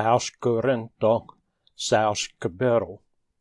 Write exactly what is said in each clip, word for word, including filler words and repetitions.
aus Korinther, zelfs Kapitel.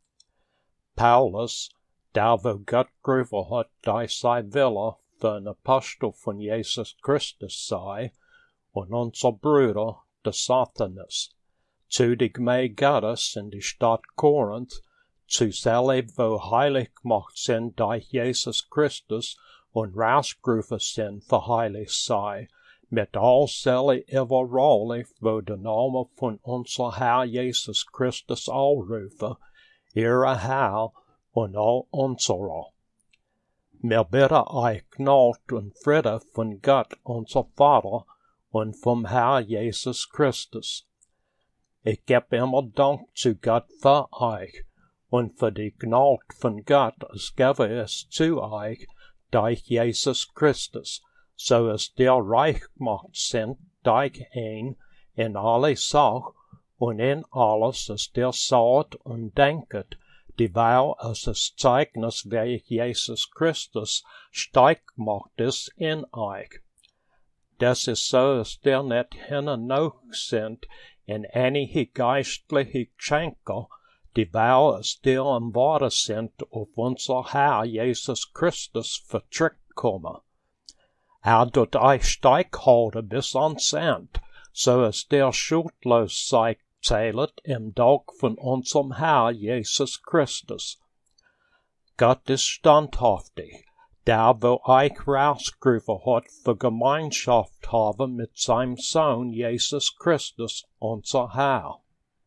Paulus, daar wo God geroepen had, die zij willen voor een apostel van Jezus Christus zij, en onze broeder, de Satanas, zu die gemeente Gottes in die stad Korinth, zu zelf wo heilig gemacht sind durch Jesus Christus und rausgerufen sind für heilig sei, mit all selli überall, wo der Name von unser Herr Jesus Christus aufrufe, ihre Herr und all unserer. Wir bitten euch Gnade und Friede von Gott, unser Vater, und vom Herr Jesus Christus. Ich gebe immer Dank zu Gott für euch und für die Gnade von Gott, es gebe es zu euch durch Jesus Christus, so es der reich gemacht sind durch ihn in alle Sache und in alles, es der sagt und denket, dieweil es das Zeugnis, welches Jesus Christus stark gemacht ist in euch. Das ist so, dass der nicht hinauf sind in einige geistliche Geschenke, dieweil es der am Wort sind, auf unser Herr Jesus Christus vertrickt komme. Er tut euch stark halten bis ans Ende, so es der schuldlos sei zählet im Tag von unserem Herr Jesus Christus. Gott ist standhaftig, der wo euch rausgerufen hat für Gemeinschaft haben mit seinem Sohn Jesus Christus, unser Herr.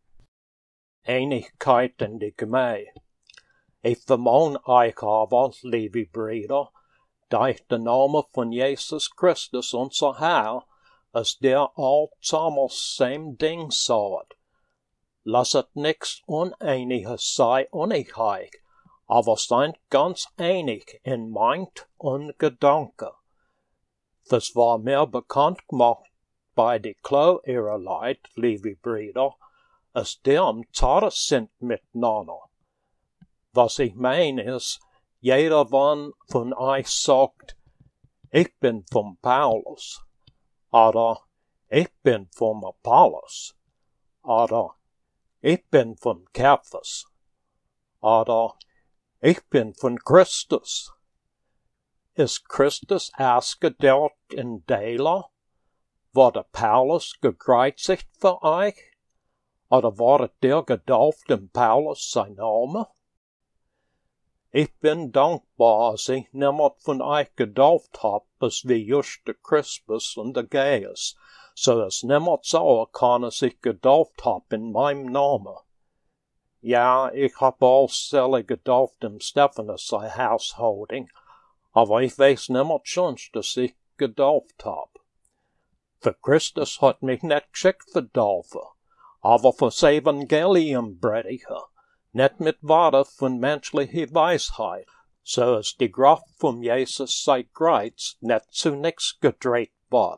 Einigkeit in die Gemeinde. Ich vermahne euch aber, liebe Brüder, durch den Namen von Jesus Christus, unser Herr, als der allzamals sein Ding sagt. Lasset nichts Uneiniges sei unter euch, aber seid ganz einig in Meint und Gedanke. Das war mir bekannt gemacht bei die Klau ihrer Leid, liebe Brüder, als der am Tat sind miteinander. Was ich meine ist, jeder von euch sagt, ich bin vom Paulus, oder ich bin vom Apollos, oder ich bin von Kephas, oder ich bin von Christus. Ist Christus ausgedealt in Deler? Wurde Paulus gekreuzigt für euch? Oder wurde der getauft in Paulus sein Name? Ich bin dankbar, als ich niemand von euch getauft hab, als wie just der Crispus und der Gaius, so dass niemand sagen kann, dass ich getauft hab in meinem Namen. Ja, ich hab all selber getauft im Stephanus sein Hausholding, aber ich weiß niemand sonst, dass ich getauft hab. Für Christus hat mich nicht geschickt für Taufe, aber fürs Evangelium predigen, nicht mit Worten von menschlicher Weisheit, so dass die Kraft von Jesus sei Kreuz nicht zu nichts gedreht wird.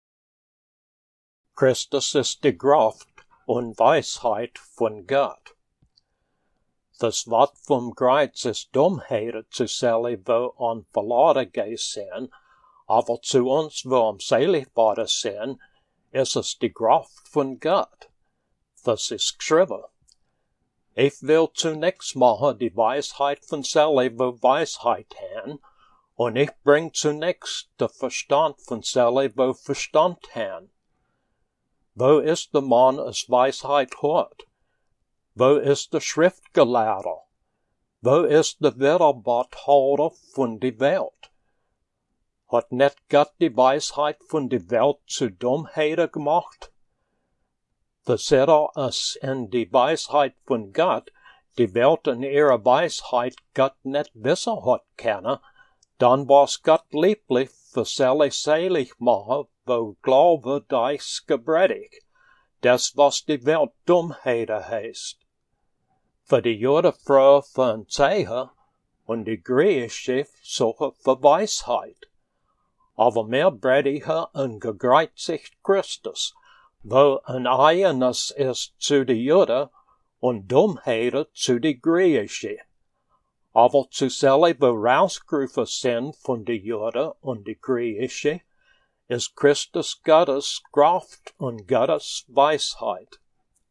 Christus ist die Kraft und Weisheit von Gott. Das Wort vom Kreuz ist Dummheit zu selber, wo an verladen sind, aber zu uns, wo am selig worden sind, ist es die Kraft von Gott. Das ist geschrieben. Ich will zunächst machen die Weisheit von selber, wo Weisheit haben, und ich bring zunächst der Verstand von selber, wo Verstand haben. Wo ist der Mann, es Weisheit hat? Wo ist der Schriftgelehrter? Wo ist der Widerworthalter von der Welt? Hat nicht Gott die Weisheit von der Welt zu Dummheiten gemacht? Verseht er es in die Weisheit von Gott, die Welt in ihrer Weisheit Gott nicht wissen hat können, dann war's Gott lieblich für selig selig machen, wo Glaube dies gepredigt, das was die Welt Dummheiten heißt. Für die Juden froh für ein Zeichen und die Griechen suchen für Weisheit. Aber mehr predigen ein gekreuzigt Christus, wo ein Eiernis ist zu die Juden und Dummheiten zu die Griechen. Aber zu selber rausgerufen sind von die Juden und die Griechen, ist Christus Gottes Kraft und Gottes Weisheit.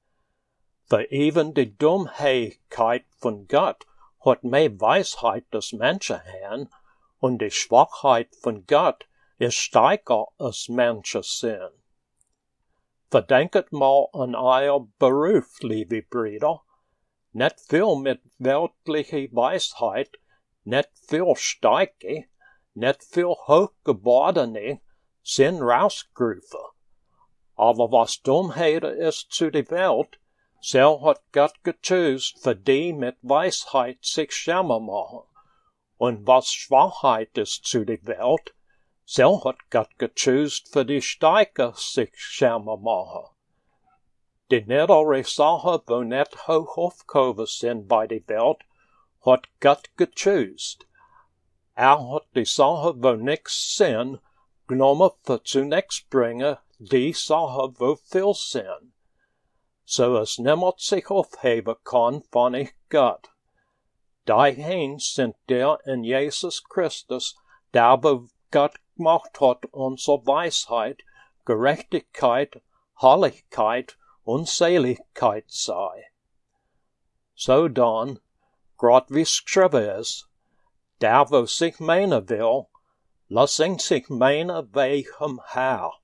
Für even die Dummheit von Gott hat mehr Weisheit des Menschen Herrn, und die Schwachheit von Gott ist stärker als manches Sinn. Verdenket mal an euer Beruf, liebe Brüder, nicht viel mit weltlicher Weisheit, nicht viel Stärke, nicht viel Hochgebordene sind rausgerufen. Aber was Dummheit ist zu der Welt, so hat Gott gechoost für die mit Weisheit sich schämen machen. Und was Schwachheit ist zu der Welt, so hat Gott gechoost für die Starke sich schämen machen. Die niedere Sache, wo nicht hoch aufgehoben sind bei der Welt, hat Gott gechoost. Er hat die Sache, wo nix sind, genommen für zu nix bringen, die Sache, wo viel sind. So es niemand sich aufheben kann von ich Gott. Dahin sind der in Jesus Christus, der wo Gott gemacht hat, unsere Weisheit, Gerechtigkeit, Heiligkeit und Seligkeit sei. So dann, grad wie's geschrieben ist, der wo sich meinen will, lass ihn sich meinen wegen Herr.